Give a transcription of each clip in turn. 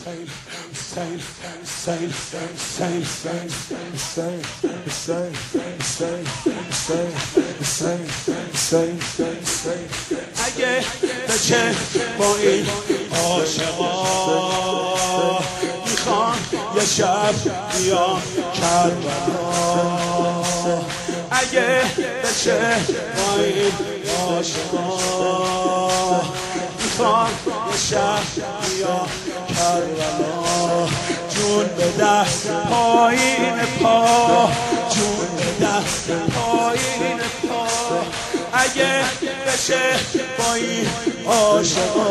اگه بچه با این عاشقا میخوان یه شب بیام کربلا، اگه بچه با این عاشقا میخوان یه شب بیام کربلا، جون بده پایین پا، جون بده پایین پا، اگه بشه با این عاشقا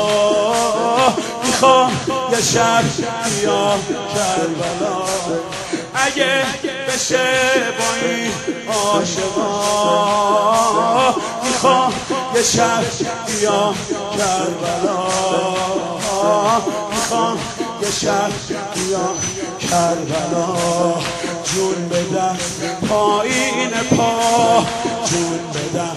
میخوام یه شب بیام کربلا، اگه بشه با این عاشقا میخوام یه شب بیام کربلا، میخوام یه شب بیام کربلا، جون بدم پایین پا، جون بدم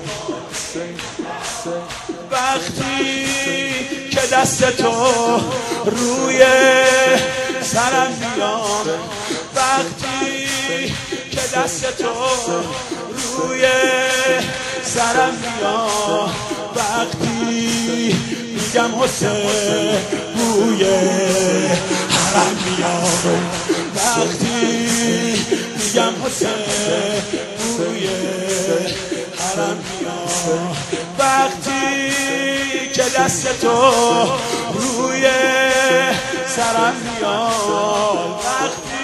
وقتی که دست تو روی سرم میاد، وقتی که دست تو روی سرم میاد، وقتی میگم حسین بوی حرم میاد، وقتی میگم حسین بوی حرم میاد، وقتی که دست تو روی سرم میاد، وقتی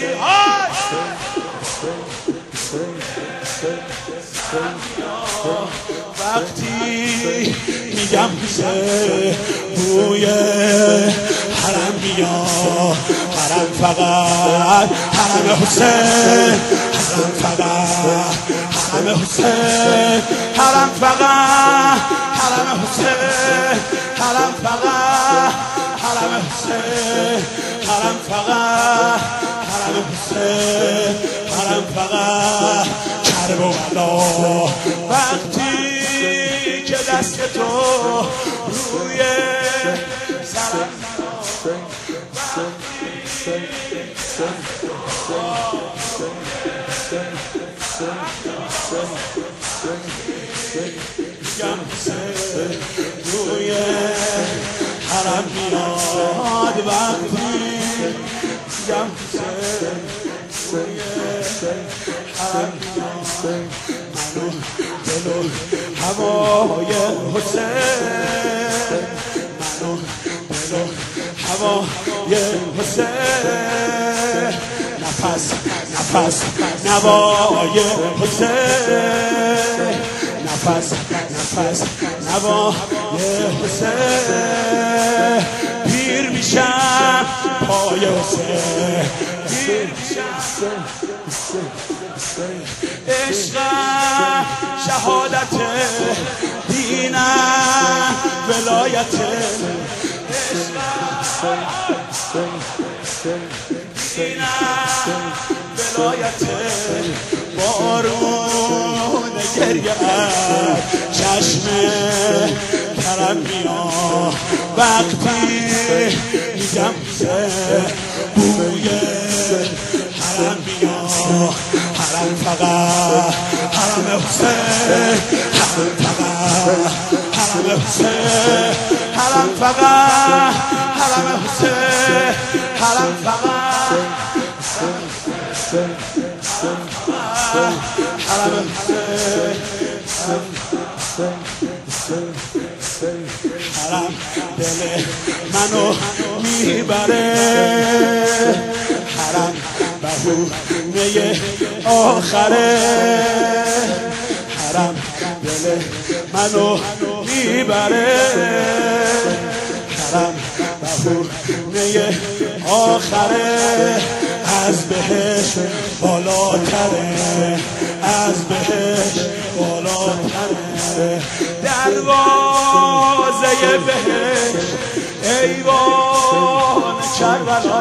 وقتی میگم حسین بوی حرم میاد، حرم فقط حرم حسین، حرم فقط حرم حسین، حرم فقط حرم حسین، حرم فقط حرم حسین، حرم فقط حرم حسین، حرم فقط کربلا، وقتی که دست تو روی سرم روی حرم میاد، وقتی میگم روی حرم میاد، منو دل و هوای حسین، منو دل و هوای حسین، نفس نفس نوای حسین، نفس نفس نوای حسین، پیر میشم پای حسین، پیر میشم عشقم شهادت دینم ولایت، عشقم دینم ولایت، بارون گریه چشم کرم میاد، وقتی میگم بوی حرم میاد، حرم فقط حرم حسین، حرم فقط حرم حسین، حرم فقط حرم حسین، حرم فقط حرم حسین، حرم دل منو میبره، حرم بهونه آخره، حرم دل منو میبره، حرم بهونه آخره، از بهش بالاتره، از بهش بالاتره، دروازه بهش ایوان کربلا،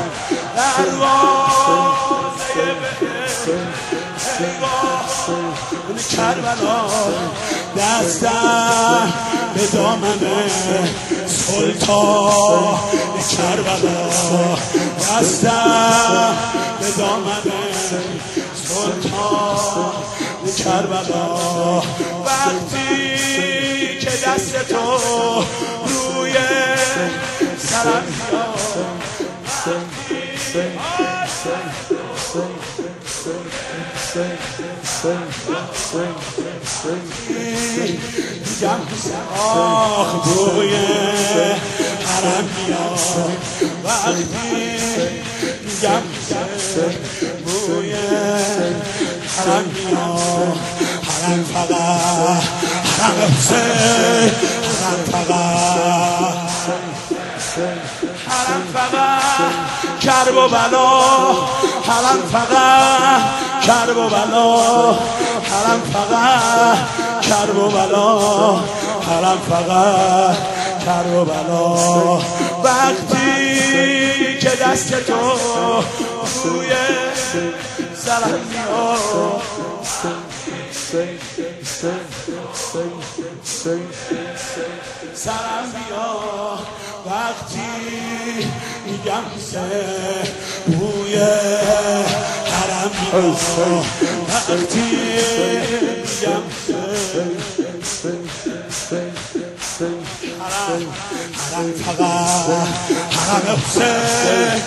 دروازه بهش ایوان کربلا، دستم به دامن سلطان کربلا دستم به دامن سلطان کربلا وقتی که دست تو روی سرم میگم آخ بوی حرم میاد وقتی میگم بوی حرم میاد حرم فقط حرم حسین حرم فقط کرب و بلا حرم فقط کرب و بلا حرم فقط کرب و بلا حرم فقط کرب و بلا وقتی که دست تو روی سرم میاد سرم بیاد وقتی میگم بوی حرم میاد وقتی میگم حرم فقط حرم حسین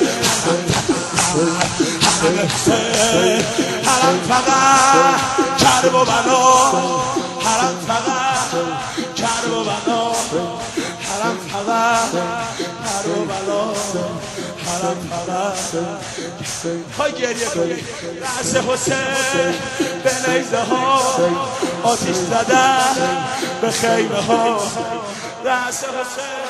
حرم حسین حرم فقط کرب و بلا حرم فقط کرب و بلا حرم فقط کرب و بلا حرم فقط های گریه کنید رأس حسین به نیزه ها آتیش زدن به خیمه ها رأس حسین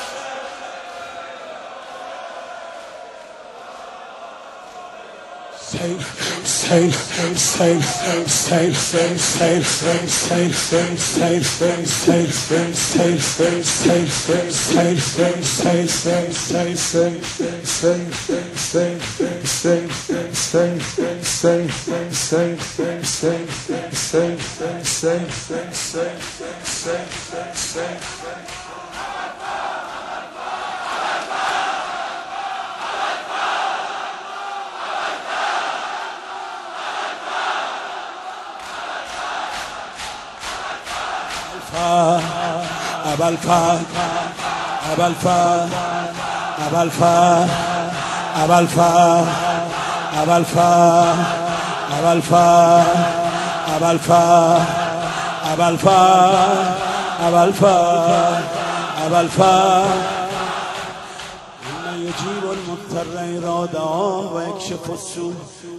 يجيب المضطر إذا دعاه ويكشف السوء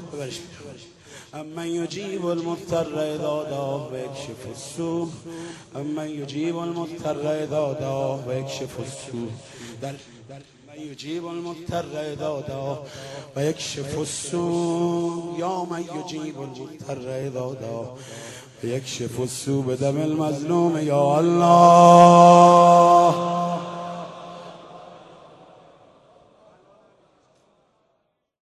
أمن يجيب المضطر إذا دعاه ويكشف السوء أمن يجيب المضطر إذا دعاه ويكشف السوء من يجيب المضطر إذا دعاه ويكشف السوء يا من يجيب المضطر إذا دعاه ويكشف السوء بدم المظلوم يا الله